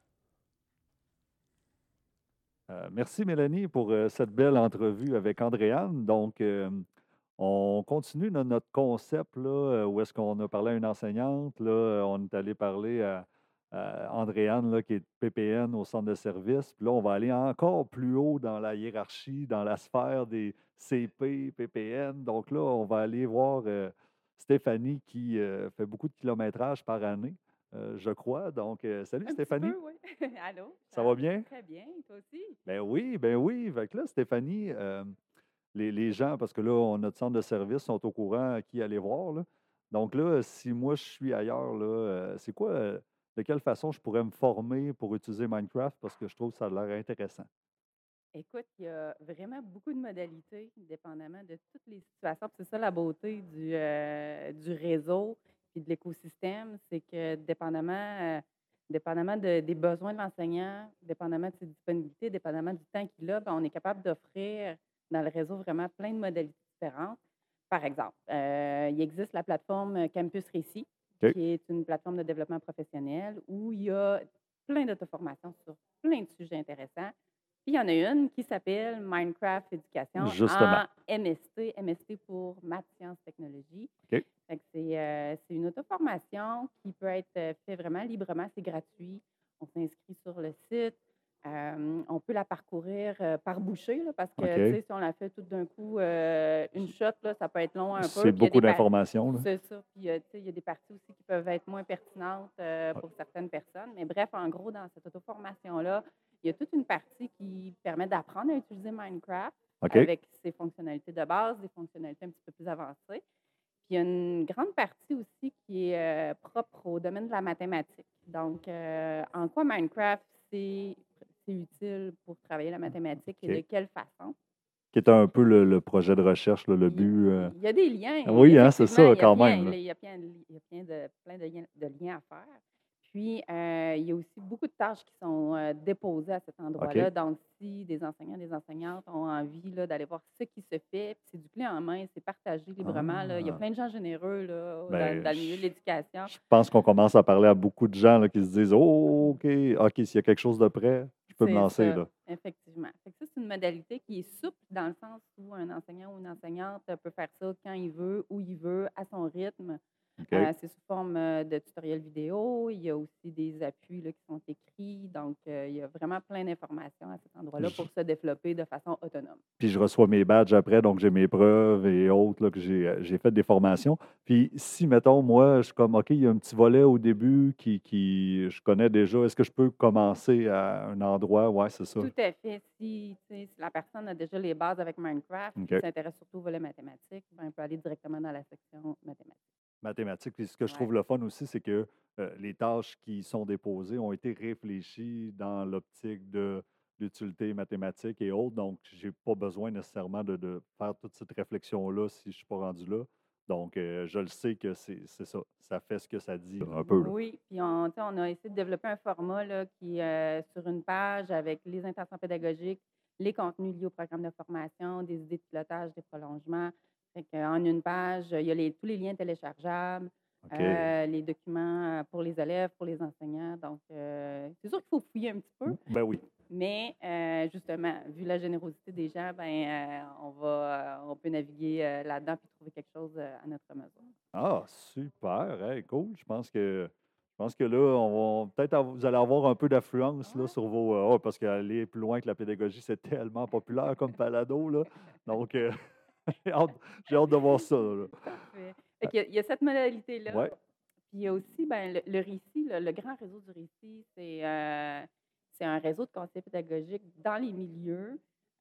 Euh, merci Mélanie pour euh, cette belle entrevue avec Andréane. Donc, euh, on continue dans notre concept là, euh, où est-ce qu'on a parlé à une enseignante. Là, euh, on est allé parler à, à Andréane là, qui est P P N au centre de service. Puis là, on va aller encore plus haut dans la hiérarchie, dans la sphère des C P, P P N. Donc là, on va aller voir euh, Stéphanie qui euh, fait beaucoup de kilométrage par année, euh, je crois. Donc, euh, salut Un petit Stéphanie. peu, oui. Allô? Ça va bien? Très bien. Toi aussi? Ben oui, ben oui. Fait que là, Stéphanie, euh, les, les gens, parce que là, on- notre centre de service sont au courant à qui aller voir, là. Donc là, si moi je suis ailleurs, là, euh, c'est quoi, euh, de quelle façon je pourrais me former pour utiliser Minecraft parce que je trouve que ça a l'air intéressant. Écoute, il y a vraiment beaucoup de modalités, dépendamment de toutes les situations. Puis c'est ça la beauté du, euh, du réseau et de l'écosystème, c'est que dépendamment, euh, dépendamment de- des besoins de l'enseignant, dépendamment de ses disponibilités, dépendamment du temps qu'il a, ben, on est capable d'offrir dans le réseau vraiment plein de modalités différentes. Par exemple, euh, il existe la plateforme Campus Récit, OK. qui est une plateforme de développement professionnel où il y a plein d'auto-formations sur plein de sujets intéressants. Puis il y en a une qui s'appelle Minecraft Éducation Justement. en M S T, M S T pour Maths, Sciences, Technologies. OK. Fait que c'est euh, c'est une auto-formation qui peut être euh, faite vraiment librement, c'est gratuit. On s'inscrit sur le site. Euh, on peut la parcourir euh, par bouchée, là, parce que OK. tu sais, si on la fait tout d'un coup, euh, une shot, là, ça peut être long un peu. C'est Puis il y a beaucoup des par- d'informations, là. C'est ça. Puis euh, tu sais, il y a des parties aussi qui peuvent être moins pertinentes euh, Ouais. pour certaines personnes. Mais bref, en gros, dans cette auto-formation-là, il y a toute une partie qui permet d'apprendre à utiliser Minecraft OK. avec ses fonctionnalités de base, des fonctionnalités un petit peu plus avancées. Puis il y a une grande partie aussi qui est euh, propre au domaine de la mathématique. Donc, euh, en quoi Minecraft, c'est c'est utile pour travailler la mathématique et OK. de quelle façon? Qui est un peu le, le projet de recherche, là, le Il y a- but. euh, il y a des liens. Oui, hein, c'est effectivement, ça, il y a quand plein- même, là. Il y a plein, il y a plein de, plein de liens, de liens à faire. Puis, euh, il y a aussi beaucoup de tâches qui sont euh, déposées à cet OK. endroit-là. Donc, si des enseignants, des enseignantes ont envie là, d'aller voir ce qui se fait, puis c'est du clé en main, c'est partagé librement. Là. Il y a Ah. plein de gens généreux là, dans, Ben, dans le milieu de je, l'éducation. je pense qu'on commence à parler à beaucoup de gens là, qui se disent Oh, OK, OK, s'il y a quelque chose de prêt, je peux me C'est lancer. ça, Là. effectivement. Fait que ça, c'est une modalité qui est souple dans le sens où un enseignant ou une enseignante peut faire ça quand il veut, où il veut, à son rythme. OK. Euh, c'est sous forme euh, de tutoriels vidéo. Il y a aussi des appuis là, qui sont écrits. Donc, euh, il y a vraiment plein d'informations à cet endroit-là Je- pour se développer de façon autonome. Puis je reçois mes badges après, donc j'ai mes preuves et autres là, que j'ai euh, j'ai fait des formations. Puis si, mettons, moi, je suis comme, OK, il y a un petit volet au début qui, qui je connais déjà, est-ce que je peux commencer à un endroit? Ouais, c'est ça. Tout à fait. Si, tu sais, si la personne a déjà les bases avec Minecraft OK. et s'intéresse surtout au volet mathématique, ben, elle peut aller directement dans la section mathématiques. Mathématiques. Puis ce que je Ouais. trouve le fun aussi, c'est que euh, les tâches qui sont déposées ont été réfléchies dans l'optique de l'utilité mathématique et autres. Donc, j'ai pas besoin nécessairement de, de faire toute cette réflexion-là si je suis pas rendu là. Donc, euh, je le sais que c'est c'est ça. Ça fait ce que ça dit, là, un peu. Là. Oui, puis on, tu sais, on a essayé de développer un format là, qui est sur une page avec les intentions pédagogiques, les contenus liés au programme de formation, des idées de pilotage, des prolongements. Fait qu'en une page, il y a les, tous les liens téléchargeables, OK. euh, les documents pour les élèves, pour les enseignants. Donc, euh, c'est sûr qu'il faut fouiller un petit peu, Ben oui. mais euh, justement, vu la générosité des gens, ben, euh, on, va, euh, on peut naviguer euh, là-dedans et trouver quelque chose euh, à notre mesure. Ah, super. Hey, cool. Je pense que je pense que là, on va peut-être av- vous allez avoir un peu d'affluence là, Ouais. sur vos. euh, oh, parce qu'aller plus loin que la pédagogie, c'est tellement populaire comme Palado. Là. Donc, euh, j'ai hâte, j'ai hâte de voir ça. Là. Parfait. Fait qu'il y a- il y a cette modalité-là. Ouais. Puis il y a aussi ben, le, le récit, le, le grand réseau du récit, c'est euh, c'est un réseau de conseillers pédagogiques dans les milieux.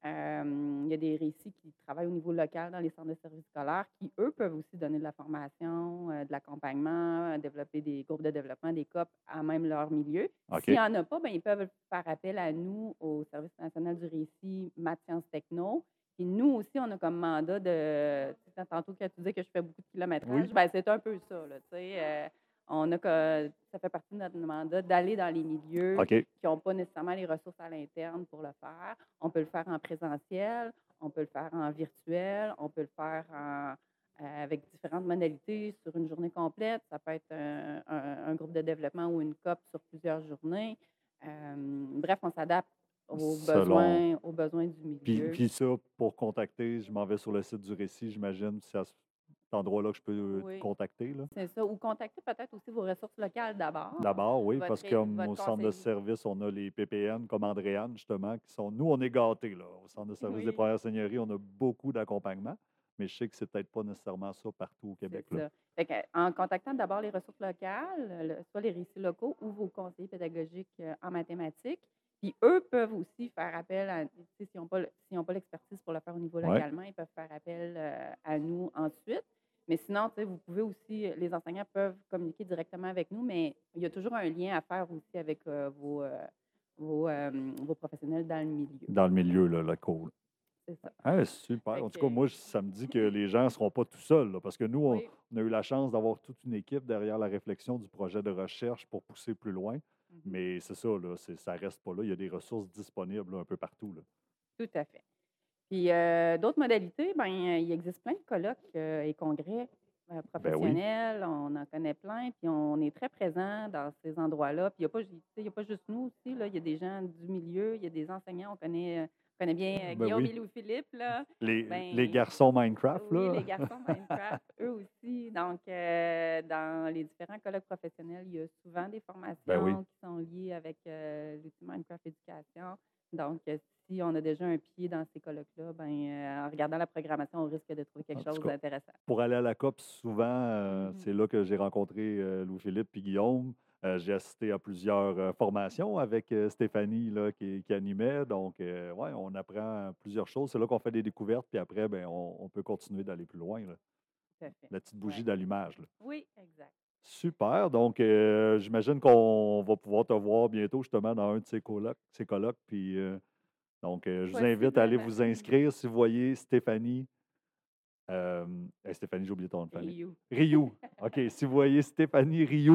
Euh, il y a des récits qui travaillent au niveau local dans les centres de services scolaires qui, eux, peuvent aussi donner de la formation, euh, de l'accompagnement, euh, développer des groupes de développement, des C O P à même leur milieu. OK. S'il n'y en a pas, ben, ils peuvent faire appel à nous, au Service national du récit, Maths Sciences Techno. Puis nous aussi, on a comme mandat de. Tu sais, tantôt, quand tu disais que je fais beaucoup de kilométrage, Oui. ben, c'est un peu ça. Là, tu sais, euh, on a que, ça fait partie de notre mandat d'aller dans les milieux OK. qui n'ont pas nécessairement les ressources à l'interne pour le faire. On peut le faire en présentiel, on peut le faire en virtuel, on peut le faire en, euh, avec différentes modalités sur une journée complète. Ça peut être un, un- un groupe de développement ou une C O P sur plusieurs journées. Euh, bref, on s'adapte aux Selon. besoins, aux besoins du Puis, milieu. puis ça, pour contacter, je m'en vais sur le site du récit, j'imagine. C'est à cet endroit-là que je peux euh, te Oui, contacter. Là. c'est ça. Ou contacter peut-être aussi vos ressources locales d'abord. D'abord, oui, Votre, parce que ré- comme votre au centre de conseiller. service, on a les P P N comme Andréane, justement, qui sont. Nous, on est gâtés, là. Au centre de service des Oui, premières seigneuries, on a beaucoup d'accompagnement, mais je sais que c'est peut-être pas nécessairement ça partout au c'est Québec. Là. ça. Fait que, en contactant d'abord les ressources locales, le- soit les récits locaux ou vos conseillers pédagogiques euh, en mathématiques, puis eux peuvent aussi faire appel à, tu sais, s'ils n'ont pas, le- s'ils n'ont pas l'expertise pour le faire au niveau Ouais. localement, ils peuvent faire appel euh, à nous ensuite. Mais sinon, tu sais, vous pouvez aussi, les enseignants peuvent communiquer directement avec nous, mais il y a toujours un lien à faire aussi avec euh, vos, euh, vos, euh, vos professionnels dans le milieu. Dans le milieu, là, le cool. C'est ça. Ah, super. Fait En tout cas, que, moi, ça me dit que les gens ne seront pas tout seuls, là, parce que nous, on, oui. on a eu la chance d'avoir toute une équipe derrière la réflexion du projet de recherche pour pousser plus loin. Mhm. Mais c'est ça, là, c'est- ça reste pas là. Il y a des ressources disponibles là, un peu partout. Là. Tout à fait. Puis euh, d'autres modalités, ben, euh, il existe plein de colloques euh, et congrès euh, Ben oui. professionnels, on en connaît plein, puis on est très présent dans ces endroits-là. Puis il n'y a, pas ju- tu sais, il y a pas juste nous aussi, là, il y a des gens du milieu, il y a des enseignants, on connaît, euh, on connaît bien euh, Ben Guillaume oui. et Louis-Philippe, là. Les, les Ben, garçons Minecraft, oui, là. les garçons Minecraft, eux aussi. Donc, euh, dans les différents colloques professionnels, il y a souvent des Ben oui. formations qui sont liées avec euh, l'outil Minecraft Éducation. Donc, euh, si on a déjà un pied dans ces colloques-là, ben, euh, en regardant la programmation, on risque de trouver quelque En tout chose cas, d'intéressant. pour aller à la C O P, souvent, euh, Mhm. c'est là que j'ai rencontré euh, Louis-Philippe et Guillaume. Euh, j'ai assisté à plusieurs euh, formations avec euh, Stéphanie là, qui, qui animait. Donc, euh, ouais, on apprend plusieurs choses. C'est là qu'on fait des découvertes, puis après, ben, on, on peut continuer d'aller plus loin. Là. Tout à fait. La petite bougie Ouais. d'allumage. Là. Oui, exact. Super. Donc, euh, j'imagine qu'on va pouvoir te voir bientôt justement dans un de ces colloques. Ces colloques puis, euh, donc, euh, je vous invite à aller Possiblement. vous inscrire si vous voyez Stéphanie. Euh, eh, Stéphanie, j'ai oublié ton nom de famille. Ryu. Rioux. OK. Si vous voyez Stéphanie Rioux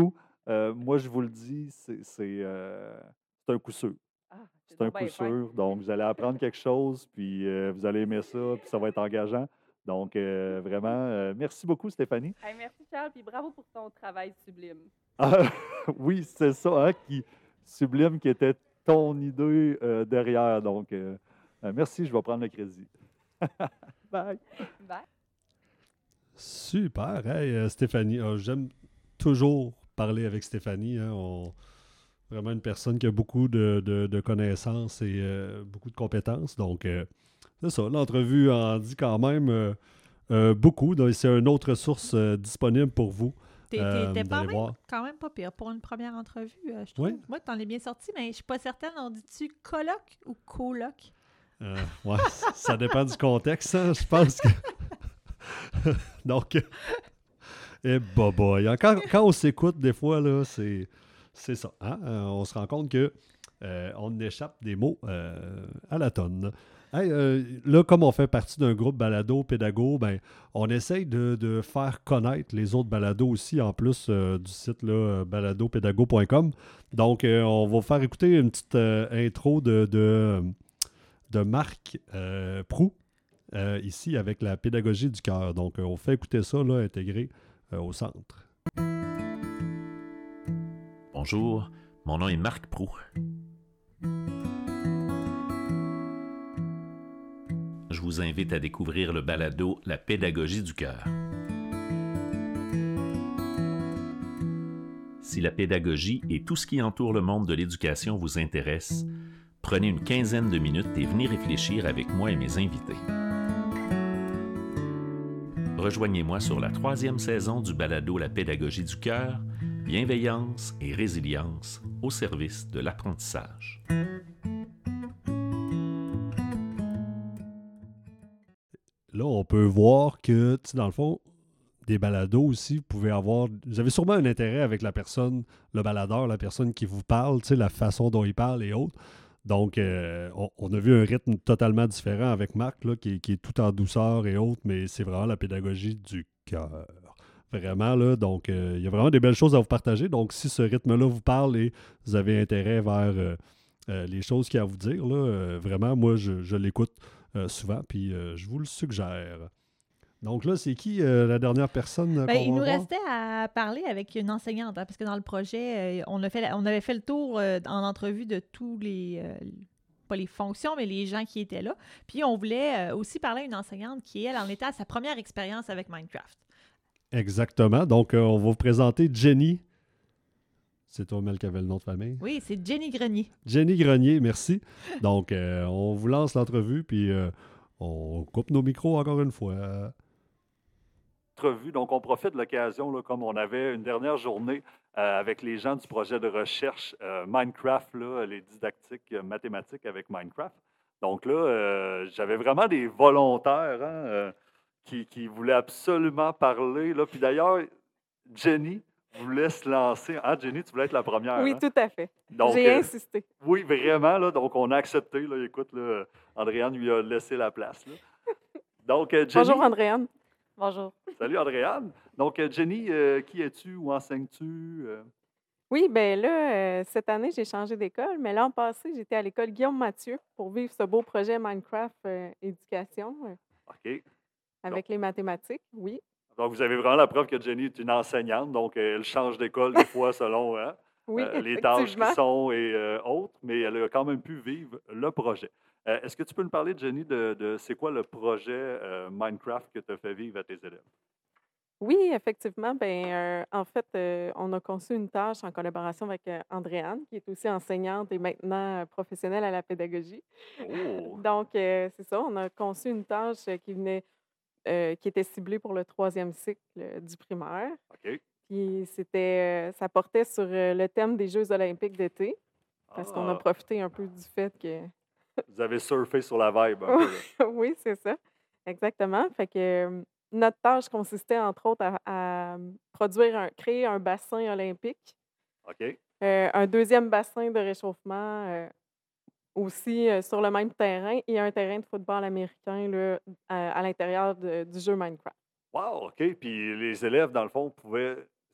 Euh, moi, je vous le dis, c'est c'est, euh, c'est un coup sûr. Ah, c'est C'est un donc coup bien fin. sûr. Donc, vous allez apprendre quelque chose, puis euh, vous allez aimer ça, puis ça va être engageant. Donc, euh, vraiment, euh, merci beaucoup, Stéphanie. Hey, merci Charles, puis bravo pour ton travail sublime. Ah, oui, c'est ça, hein, qui sublime, qui était ton idée euh, derrière. Donc, euh, euh, merci, je vais prendre le crédit. Bye. Bye. Super. Hey, euh, Stéphanie, euh, j'aime toujours parler avec Stéphanie. Hein, on- Vraiment une personne qui a beaucoup de, de- de connaissances et euh, beaucoup de compétences. Donc, euh, c'est ça. L'entrevue en dit quand même euh, euh, beaucoup. Donc, c'est une autre source euh, disponible pour vous. T'es, t'es- euh, t'es pas d'aller même, voir. quand même pas pire pour une première entrevue, euh, je trouve. Oui. Moi, t'en es bien sorti, mais je suis pas certaine. On dit-tu coloc ou coloc? Euh, ouais, ça dépend du contexte, hein, je pense que. Donc, et bah boy. hein, Quand, quand on s'écoute, des fois, là, c'est, c'est ça. hein, euh, On se rend compte que euh, on échappe des mots euh, à la tonne. Hey, euh, là, comme on fait partie d'un groupe balado pédago, ben, on essaye de, de faire connaître les autres balados aussi, en plus euh, du site là, balado pédago point com. Donc, euh, on va vous faire écouter une petite euh, intro de, de, de Marc euh, Proulx, euh, ici avec la pédagogie du cœur. Donc, euh, on fait écouter ça, là, intégré euh, au centre. Bonjour, mon nom est Marc Proulx. Je vous invite à découvrir le balado La pédagogie du cœur. Si la pédagogie et tout ce qui entoure le monde de l'éducation vous intéresse, prenez une quinzaine de minutes et venez réfléchir avec moi et mes invités. Rejoignez-moi sur la troisième saison du balado La pédagogie du cœur, bienveillance et résilience au service de l'apprentissage. Là, on peut voir que, tu sais, dans le fond, des balados aussi, vous pouvez avoir... Vous avez sûrement un intérêt avec la personne, le baladeur, la personne qui vous parle, tu sais, la façon dont il parle et autres. Donc, euh, on, on a vu un rythme totalement différent avec Marc, là, qui, est- qui est tout en douceur et autres, mais c'est vraiment la pédagogie du cœur. Vraiment, là. Donc, euh, il y a vraiment des belles choses à vous partager. Donc, si ce rythme-là vous parle et vous avez intérêt vers euh, euh, les choses qu'il y a à vous dire, là, euh, vraiment, moi, je, je l'écoute euh, souvent, puis euh, je vous le suggère. Donc là, c'est qui euh, la dernière personne euh, Ben, qu'on il va nous voir? restait à parler avec une enseignante, hein, parce que dans le projet, euh, on, a fait, on avait fait le tour euh, en entrevue de tous les, euh, pas les fonctions, mais les gens qui étaient là. Puis on voulait euh, aussi parler à une enseignante qui, elle, en était à sa première expérience avec Minecraft. Exactement. Donc, euh, on va vous présenter Jenny. C'est toi, Mel, qui avait le nom de famille. Oui, c'est Jenny Grenier. Jenny Grenier, merci. Donc, euh, on vous lance l'entrevue, puis euh, on coupe nos micros encore une fois. Entrevue. Donc, on profite de l'occasion, là, comme on avait une dernière journée euh, avec les gens du projet de recherche euh, Minecraft, là, les didactiques euh, mathématiques avec Minecraft. Donc là, euh, j'avais vraiment des volontaires hein, euh, qui, qui voulaient absolument parler. Là. Puis d'ailleurs, Jenny voulait se lancer. Ah, Jenny, tu voulais être la première. Oui, hein? tout à fait. Donc, J'ai euh, insisté. oui, vraiment. Là, donc, on a accepté. Là, écoute, là, Andréane lui a laissé la place. Là. Donc, euh, Jenny. Bonjour, Andréane. Bonjour. Salut, Andréane. Donc, euh, Jenny, euh, qui es-tu? Où enseignes-tu? Euh, Oui, bien là, euh, cette année, j'ai changé d'école, mais l'an passé, j'étais à l'école Guillaume Mathieu pour vivre ce beau projet Minecraft euh, Éducation euh, OK. avec les mathématiques, oui. Donc, vous avez vraiment la preuve que Jenny est une enseignante. Donc, euh, elle change d'école des fois selon hein, Oui, euh, les tâches qui effectivement. sont et euh, autres, mais elle a quand même pu vivre le projet. Euh, Est-ce que tu peux nous parler, Jenny, de, de c'est quoi le projet euh, Minecraft que tu as fait vivre à tes élèves? Oui, effectivement. Ben, euh, en fait, euh, on a conçu une tâche en collaboration avec euh, Andréane, qui est aussi enseignante et maintenant euh, professionnelle à la pédagogie. Oh! Donc, euh, c'est ça, on a conçu une tâche euh, qui venait, euh, qui était ciblée pour le troisième cycle euh, du primaire. OK. Puis c'était, euh, ça portait sur euh, le thème des Jeux olympiques d'été, parce qu'on a Ah, profité un peu du fait que vous avez surfé sur la vibe un peu. là. oui, c'est ça. Exactement. Fait que euh, notre tâche consistait, entre autres, à, à produire un, créer un bassin olympique, OK. euh, un deuxième bassin de réchauffement euh, aussi euh, sur le même terrain et un terrain de football américain là, à, à l'intérieur de- du jeu Minecraft. Wow, OK. Puis les élèves, dans le fond, pouvaient.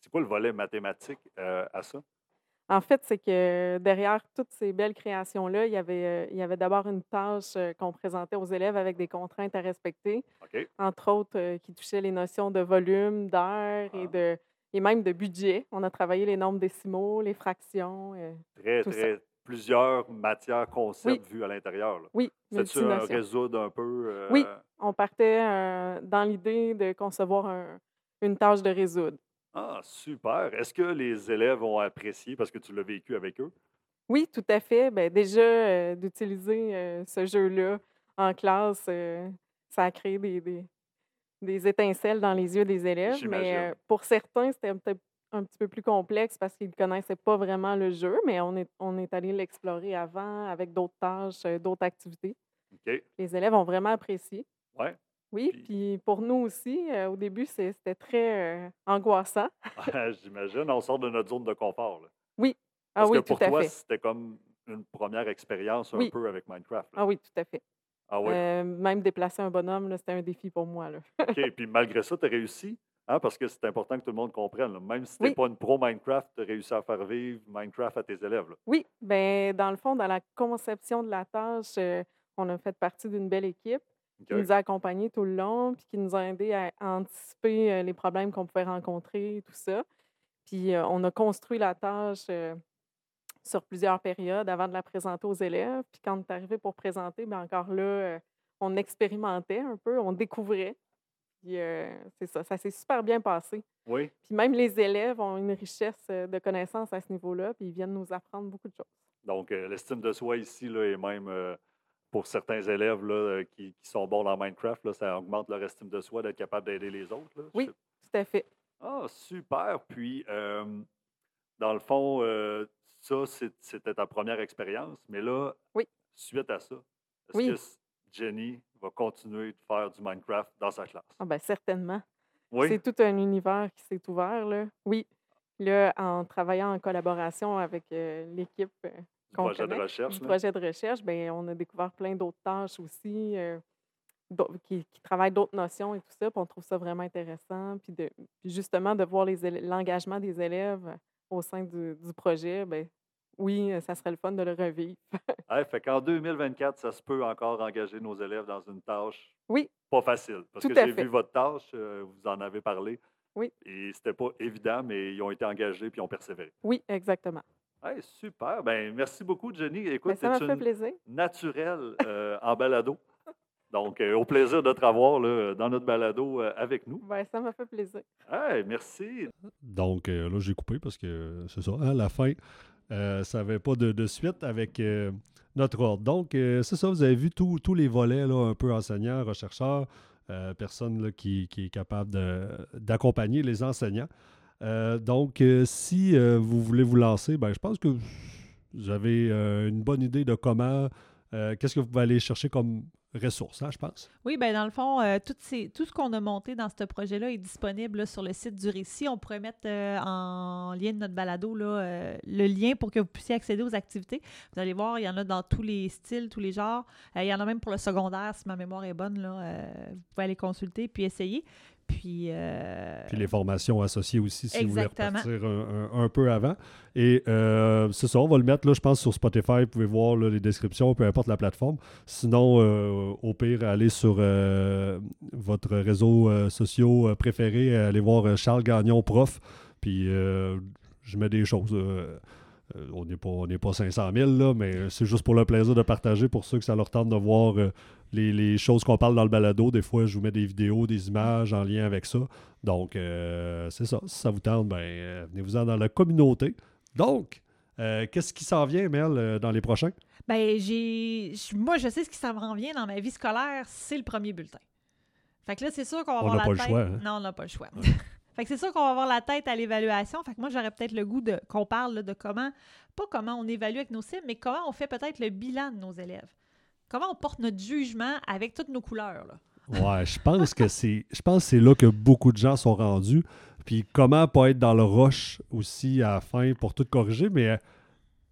c'est quoi le volet mathématique euh, à ça? En fait, c'est que derrière toutes ces belles créations-là, il y avait, euh, il y avait d'abord une tâche euh, qu'on présentait aux élèves avec des contraintes à respecter, OK. entre autres euh, qui touchaient les notions de volume, d'air et, Ah. de, et même de budget. On a travaillé les nombres décimaux, les fractions, euh, Très, tout ça. très, plusieurs matières, concepts Oui, vus à l'intérieur. Là. oui, C'était-tu un multinotions. résoudre un peu? euh, Oui, on partait euh, dans l'idée de concevoir un- une tâche de résoudre. Ah, super. Est-ce que les élèves ont apprécié parce que tu l'as vécu avec eux? Oui, tout à fait. Ben, déjà, euh, d'utiliser euh, ce jeu-là en classe, euh, ça a créé des, des, des étincelles dans les yeux des élèves. Mais J'imagine. euh, pour certains, c'était peut-être un petit peu plus complexe parce qu'ils ne connaissaient pas vraiment le jeu, mais on est, on est allé l'explorer avant avec d'autres tâches, euh, d'autres activités. OK. Les élèves ont vraiment apprécié. Ouais. Oui, Puis, puis pour nous aussi, euh, au début, c'est- c'était très euh, angoissant. j'imagine, on sort de notre zone de confort. Là. Oui, ah Parce que oui, tout pour à toi, fait. c'était comme une première expérience un Oui, peu avec Minecraft. Là. ah oui, tout à fait. Ah oui? Euh, même déplacer un bonhomme, là, c'était un défi pour moi, là. OK. Puis malgré ça, tu as réussi. Hein, parce que c'est important que tout le monde comprenne. Là. Même si tu n'es Oui, pas une pro Minecraft, tu as réussi à faire vivre Minecraft à tes élèves. Là. oui. Ben, dans le fond, dans la conception de la tâche, euh, on a fait partie d'une belle équipe qui OK? nous a accompagnés tout le long, puis qui nous a aidés à anticiper euh, les problèmes qu'on pouvait rencontrer, tout ça. Puis euh, on a construit la tâche euh, sur plusieurs périodes avant de la présenter aux élèves. Puis quand on est arrivé pour présenter, ben encore là, euh, on expérimentait un peu, on découvrait. Puis euh, c'est ça, ça s'est super bien passé. Oui. Puis même les élèves ont une richesse euh, de connaissances à ce niveau-là, puis ils viennent nous apprendre beaucoup de choses. Donc, euh, l'estime de soi ici, là, et même euh, pour certains élèves là, euh, qui, qui sont bons dans Minecraft, là, ça augmente leur estime de soi d'être capable d'aider les autres. Là. Je Oui, sais- tout à fait. Ah, super. Puis, euh, dans le fond, euh, ça, c'est- c'était ta première expérience. Mais là, Oui, suite à ça, est-ce que oui. s- Jenny va continuer de faire du Minecraft dans sa classe? Ah ben certainement. Oui? C'est tout un univers qui s'est ouvert, là. Oui. Là, en travaillant en collaboration avec euh, l'équipe euh, Du qu'on projet de connaît, recherche, du là? projet de recherche, ben on a découvert plein d'autres tâches aussi, euh, d'au- qui, qui travaillent d'autres notions et tout ça, puis on trouve ça vraiment intéressant. Puis, de, puis justement, de voir les élè- l'engagement des élèves au sein du, du projet, ben oui, euh, ça serait le fun de le revivre. Hey, fait qu'en deux mille vingt-quatre, ça se peut encore engager nos élèves dans une tâche Oui, pas facile. Parce tout que à j'ai vu fait. votre tâche, euh, vous en avez parlé, Oui, et c'était pas évident, mais ils ont été engagés puis ils ont persévéré. oui, exactement. Hey, super. Ben, merci beaucoup, Jenny. Ben, Écoute, tu ça m'a es fait une plaisir. naturelle euh, en balado. Donc, euh, au plaisir de te revoir là, dans notre balado euh, avec nous. Ben, ça m'a fait plaisir. Hey, merci. Donc euh, là, j'ai coupé parce que euh, c'est ça, hein, la fin, euh, ça n'avait pas de, de suite avec euh, notre ordre. Donc, euh, c'est ça, vous avez vu tous tous les volets, là, un peu enseignants, rechercheurs, euh, personne là, qui, qui est capable de- d'accompagner les enseignants. Euh, donc, euh, si euh, vous voulez vous lancer, ben, je pense que vous avez euh, une bonne idée de comment, euh, qu'est-ce que vous pouvez aller chercher comme ressources, hein, je pense. Oui, bien dans le fond, euh, tout, ces- tout ce qu'on a monté dans ce projet-là est disponible là, sur le site du Récit. On pourrait mettre euh, en lien de notre balado là, euh, le lien pour que vous puissiez accéder aux activités. Vous allez voir, il y en a dans tous les styles, tous les genres. Euh, il y en a même pour le secondaire, si ma mémoire est bonne. Là, euh, vous pouvez aller consulter puis essayer. Puis, euh, Puis les formations associées aussi, si Exactement. vous voulez repartir un, un- un peu avant. Et euh, c'est ça, on va le mettre, là, je pense, sur Spotify. Vous pouvez voir là, les descriptions, peu importe la plateforme. Sinon, euh, au pire, allez sur euh, votre réseau euh, social euh, préféré, allez voir euh, Charles Gagnon, prof. Puis euh, je mets des choses. euh, euh, on n'est pas, on n'est pas cinq cent mille, là, mais c'est juste pour le plaisir de partager pour ceux que ça leur tente de voir euh, les, les choses qu'on parle dans le balado. Des fois, je vous mets des vidéos, des images en lien avec ça. Donc, euh, c'est ça. Si ça vous tente, ben, euh, venez-vous-en dans la communauté. Donc, euh, qu'est-ce qui s'en vient, Mel, euh, dans les prochains? ben, j'ai, j- moi, je sais ce qui s'en vient dans ma vie scolaire, c'est le premier bulletin. Fait que là, c'est sûr qu'on va On avoir n'a la pas le tête. choix, hein? Non, on n'a pas le choix. Fait que c'est sûr qu'on va avoir la tête à l'évaluation. Fait que moi, j'aurais peut-être le goût de qu'on parle là, de comment, pas comment on évalue avec nos cibles, mais comment on fait peut-être le bilan de nos élèves. Comment on porte notre jugement avec toutes nos couleurs. Là. Ouais, je pense que c'est je pense que c'est là que beaucoup de gens sont rendus. Puis comment pas être dans le rush aussi à la fin pour tout corriger, mais euh,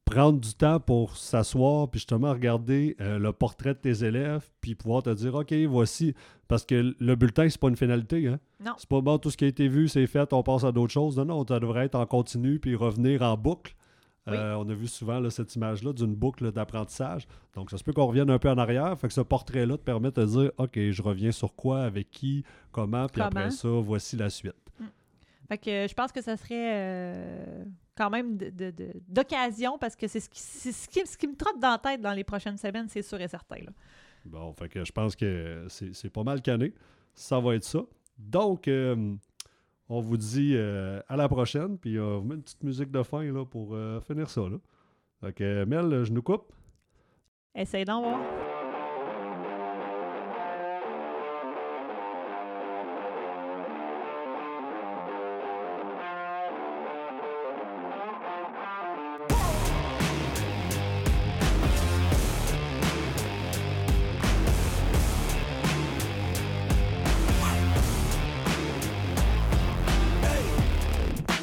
prendre du temps pour s'asseoir puis justement regarder euh, le portrait de tes élèves puis pouvoir te dire, OK, voici, parce que le bulletin, c'est pas une finalité, hein? Non. C'est pas bon, tout ce qui a été vu, c'est fait, on passe à d'autres choses. Non, non, ça devrait être en continu puis revenir en boucle. Oui. Euh, on a vu souvent là, cette image-là d'une boucle d'apprentissage. Donc, ça se peut qu'on revienne un peu en arrière. Fait que ce portrait-là te permet de te dire, OK, je reviens sur quoi, avec qui, comment, puis Comment. après ça, voici la suite. Fait que euh, je pense que ça serait euh, quand même de- de- de- d'occasion parce que c'est ce qui, c'est ce, qui, ce qui me trotte dans la tête dans les prochaines semaines, c'est sûr et certain. Là. Bon, fait que je pense que c'est c'est pas mal canné. Ça va être ça. Donc, euh, on vous dit euh, à la prochaine. Puis, euh, on vous met une petite musique de fin là, pour euh, finir ça. Là. Fait que, Mel, je nous coupe. Essaye d'en voir.